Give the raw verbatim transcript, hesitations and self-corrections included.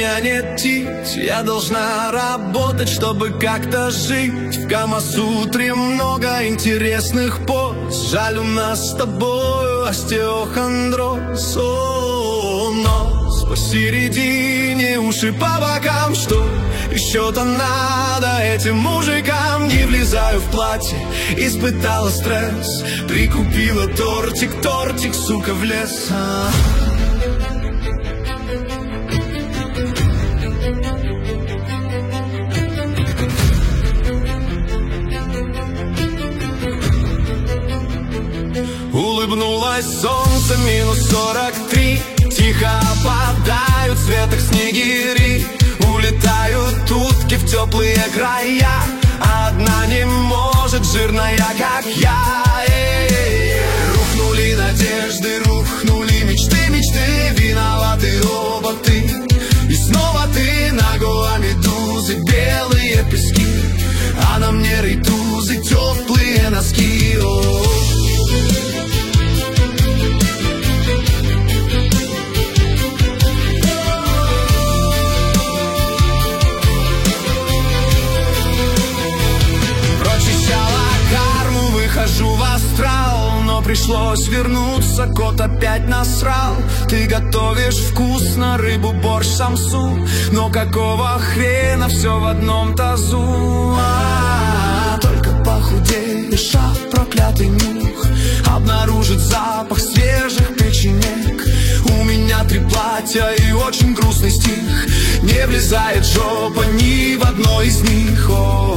меня нет тить. Я должна работать, чтобы как-то жить. В Камасутре много интересных поз. Жаль, у нас с тобой остеохондроз. О, нос посередине, уши по бокам. Что еще-то надо этим мужикам? Не влезаю в платье, испытала стресс. Прикупила тортик, тортик, сука, в лес. а. Улыбнулось солнце, минус сорок три. Тихо опадают в цветах снегири. Улетают утки в теплые края. Одна не может, жирная, как я. Эй-эй-эй. Рухнули надежды, рухнули мечты, мечты. Виноваты оба ты. И снова ты на Гоа медузы, белые пески. А на мне рейтузы, теплые носки. О-о-о. Хожу в астрал, но пришлось вернуться, кот опять насрал. Ты готовишь вкусно рыбу, борщ, самсу, но какого хрена все в одном тазу? А-а-а, только похудеешь, а проклятый нюх обнаружит запах свежих печенек. У меня три платья и очень грустный стих. Не влезает жопа ни в одно из них. О-о-о.